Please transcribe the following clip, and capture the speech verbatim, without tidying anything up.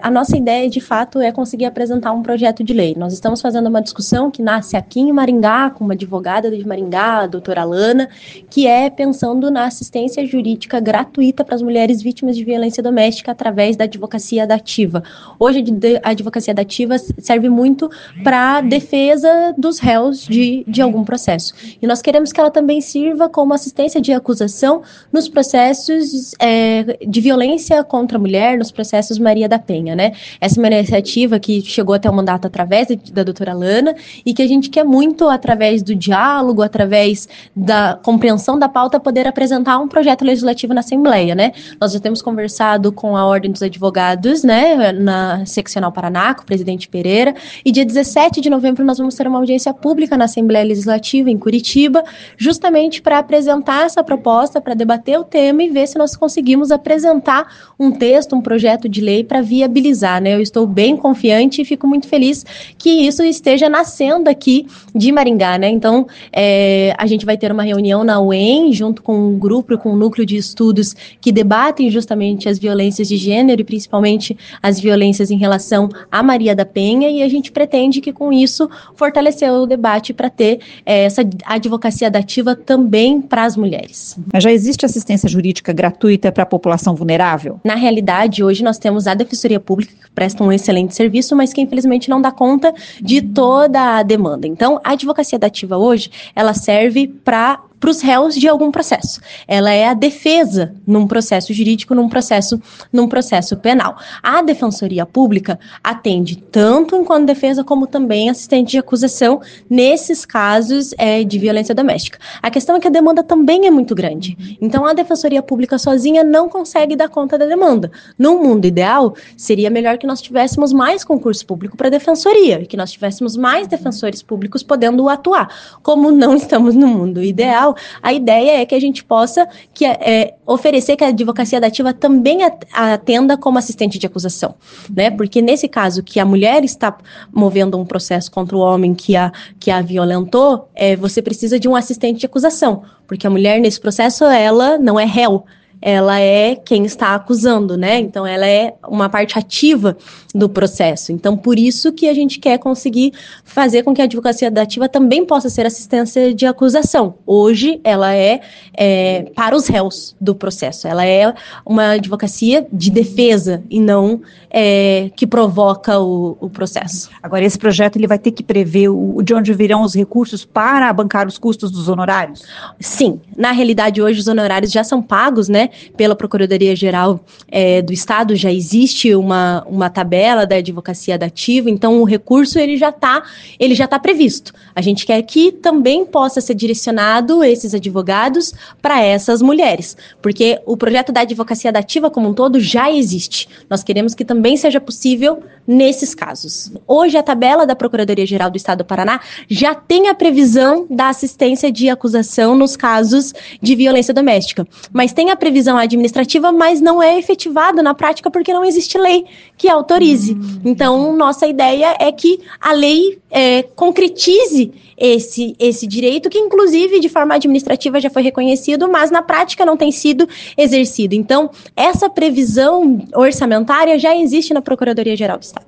A nossa ideia, de fato, é conseguir apresentar um projeto de lei. Nós estamos fazendo uma discussão que nasce aqui em Maringá, com uma advogada de Maringá, a doutora Alana, que é pensando na assistência jurídica gratuita para as mulheres vítimas de violência doméstica através da advocacia dativa. Hoje, a advocacia dativa serve muito para defesa dos réus de, de algum processo. E nós queremos que ela também sirva como assistência de acusação nos processos é, de violência contra a mulher, nos processos Maria da Penha, né? Essa é uma iniciativa que chegou até o mandato através de, da doutora Alana e que a gente quer muito, através do diálogo, através da compreensão da pauta, poder apresentar um projeto legislativo na Assembleia, né? Nós já temos conversado com a Ordem dos Advogados, né, na Seccional Paraná, com o presidente Pereira, e dia dezessete de novembro nós vamos ter uma audiência pública na Assembleia Legislativa em Curitiba, justamente para apresentar essa proposta, para debater o tema e ver se nós conseguimos apresentar um texto, um projeto de lei para viabilizar, né? Eu estou bem confiante e fico muito feliz que isso esteja nascendo aqui de Maringá, né? Então, é, a gente vai ter uma reunião na U E M, junto com um grupo, com um núcleo de estudos que debatem justamente as violências de gênero e principalmente as violências em relação a Maria da Penha, e a gente pretende que com isso fortalecer o debate para ter é, essa advocacia dativa também para as mulheres. Mas já existe assistência jurídica gratuita para a população vulnerável? Na realidade, hoje nós temos a Defensoria Pública, que presta um excelente serviço, mas que infelizmente não dá conta de toda a demanda. Então, a advocacia dativa hoje, ela serve para para os réus de algum processo. Ela é a defesa num processo jurídico, num processo, num processo penal. A Defensoria Pública atende tanto enquanto defesa como também assistente de acusação nesses casos é, de violência doméstica. A questão é que a demanda também é muito grande. Então, a Defensoria Pública sozinha não consegue dar conta da demanda. Num mundo ideal, seria melhor que nós tivéssemos mais concurso público para a Defensoria, que nós tivéssemos mais defensores públicos podendo atuar. Como não estamos no mundo ideal, a ideia é que a gente possa que, é, oferecer que a advocacia dativa também atenda como assistente de acusação, né? Porque nesse caso que a mulher está movendo um processo contra o homem que a, que a violentou, é, você precisa de um assistente de acusação, porque a mulher nesse processo, ela não é réu, ela é quem está acusando, né? Então, ela é uma parte ativa do processo. Então, por isso que a gente quer conseguir fazer com que a advocacia dativa também possa ser assistência de acusação. Hoje, ela é, é para os réus do processo. Ela é uma advocacia de defesa e não é, que provoca o, o processo. Agora, esse projeto ele vai ter que prever o, de onde virão os recursos para bancar os custos dos honorários? Sim. Na realidade, hoje, os honorários já são pagos, né? Pela Procuradoria-Geral é, do Estado, já existe uma, uma tabela da advocacia dativa, então o recurso ele já está ele já tá previsto. A gente quer que também possa ser direcionado esses advogados para essas mulheres, porque o projeto da advocacia dativa como um todo já existe. Nós queremos que também seja possível nesses casos. Hoje, a tabela da Procuradoria-Geral do Estado do Paraná já tem a previsão da assistência de acusação nos casos de violência doméstica, mas tem a previsão administrativa, mas não é efetivado na prática porque não existe lei que autorize. Hum. Então, nossa ideia é que a lei é, concretize esse, esse direito, que inclusive de forma administrativa já foi reconhecido, mas na prática não tem sido exercido. Então, essa previsão orçamentária já existe na Procuradoria-Geral do Estado.